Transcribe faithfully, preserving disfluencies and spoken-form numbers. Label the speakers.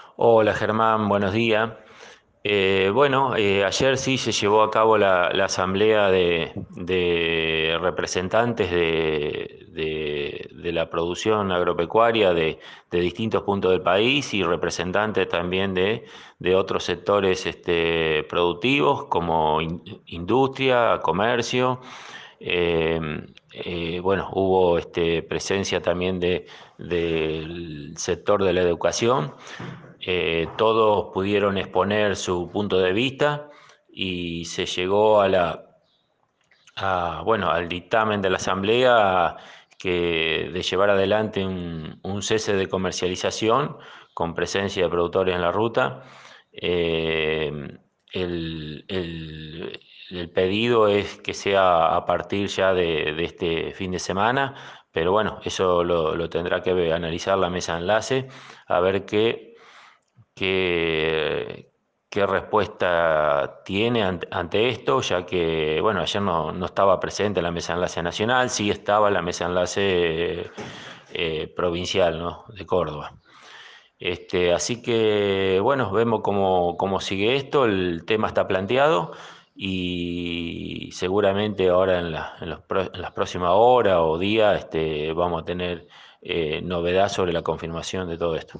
Speaker 1: Hola Germán, buenos días. Eh, bueno, eh, ayer sí se llevó a cabo la, la asamblea de, de representantes de, de- de la producción agropecuaria de, de distintos puntos del país y representantes también de, de otros sectores este, productivos como in- industria, comercio. Eh, eh, bueno, hubo este, presencia también de, del sector de la educación. Eh, todos pudieron exponer su punto de vista y se llegó a la, a, bueno, al dictamen de la Asamblea que, de llevar adelante un, un cese de comercialización con presencia de productores en la ruta. Eh, el, el- el pedido es que sea a partir ya de, de este fin de semana, pero bueno, eso lo, lo tendrá que analizar la mesa de enlace, a ver qué qué, qué respuesta tiene ante, ante esto, ya que, bueno, ayer no, no estaba presente la mesa de enlace nacional, sí estaba la mesa de enlace eh, provincial, ¿no? De Córdoba. Este, así que, bueno, vemos cómo, cómo sigue esto, el tema está planteado y seguramente ahora en, la- en los pro- en las próximas horas o días este, vamos a tener eh, novedad sobre la confirmación de todo esto.